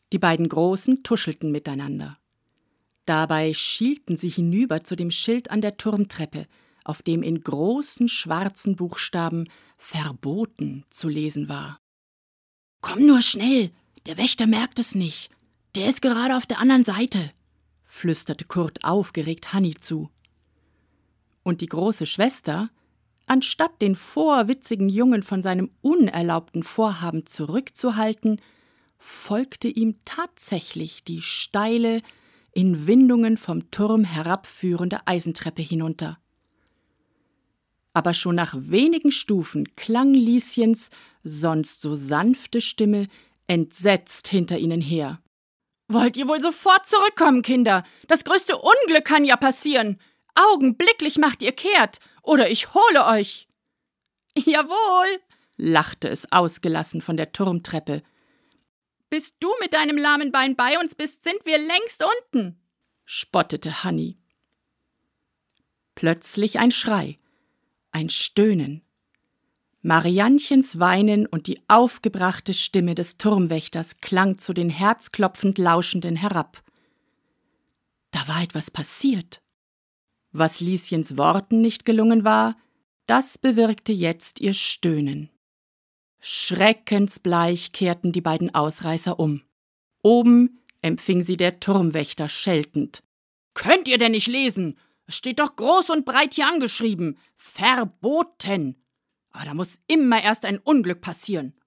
Die beiden Großen tuschelten miteinander. Dabei schielten sie hinüber zu dem Schild an der Turmtreppe, auf dem in großen schwarzen Buchstaben »Verboten« zu lesen war. »Komm nur schnell, der Wächter merkt es nicht. Der ist gerade auf der anderen Seite«, flüsterte Kurt aufgeregt Hanni zu. Und die große Schwester, anstatt den vorwitzigen Jungen von seinem unerlaubten Vorhaben zurückzuhalten, folgte ihm tatsächlich die steile, in Windungen vom Turm herabführende Eisentreppe hinunter. Aber schon nach wenigen Stufen klang Lieschens sonst so sanfte Stimme entsetzt hinter ihnen her. »Wollt ihr wohl sofort zurückkommen, Kinder? Das größte Unglück kann ja passieren. Augenblicklich macht ihr kehrt, oder ich hole euch!« »Jawohl«, lachte es ausgelassen von der Turmtreppe. »Bis du mit deinem lahmen Bein bei uns bist, sind wir längst unten«, spottete Hanni. Plötzlich ein Schrei, ein Stöhnen. Mariannchens Weinen und die aufgebrachte Stimme des Turmwächters klang zu den herzklopfend Lauschenden herab. Da war etwas passiert. Was Lieschens Worten nicht gelungen war, das bewirkte jetzt ihr Stöhnen. Schreckensbleich kehrten die beiden Ausreißer um. Oben empfing sie der Turmwächter scheltend. »Könnt ihr denn nicht lesen? Es steht doch groß und breit hier angeschrieben. Verboten! Aber da muss immer erst ein Unglück passieren.